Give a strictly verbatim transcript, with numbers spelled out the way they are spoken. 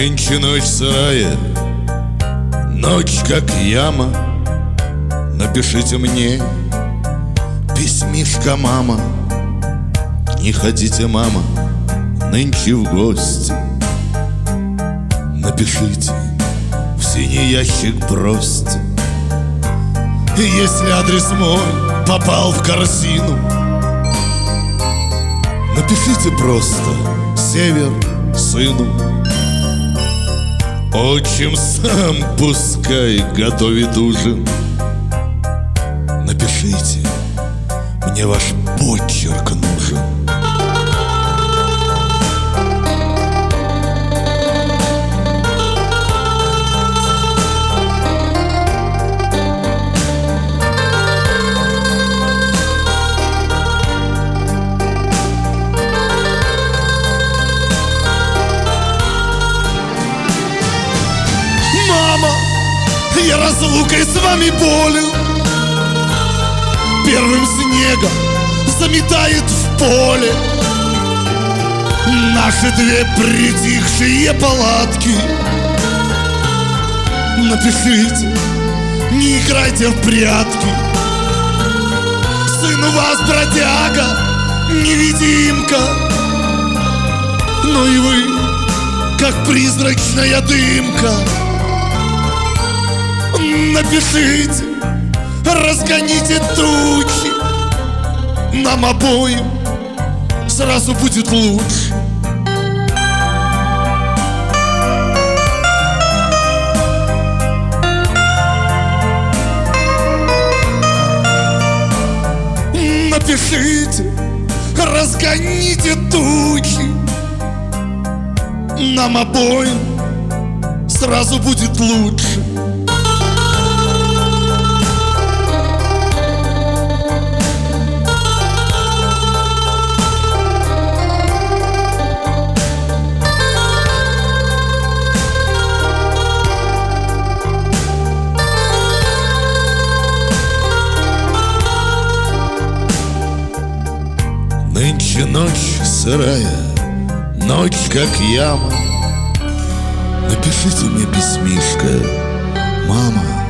Нынче ночь сырая, ночь как яма. Напишите мне письмишко, мама. Не ходите, мама, нынче в гости. Напишите, в синий ящик бросьте. И если адрес мой попал в корзину, напишите просто «Север сыну». Отчим сам пускай готовит ужин. Напишите, мне ваш почерк нужен. Мама, я разлукой с вами болен. Первым снегом заметает в поле наши две притихшие палатки. Напишите, не играйте в прятки. Сын у вас бродяга, невидимка, но и вы, как призрачная дымка. Напишите, разгоните тучи, нам обоим сразу будет лучше. Напишите, разгоните тучи, нам обоим сразу будет лучше. Нынче ночь сырая, ночь как яма. Напишите мне письмишко, мама.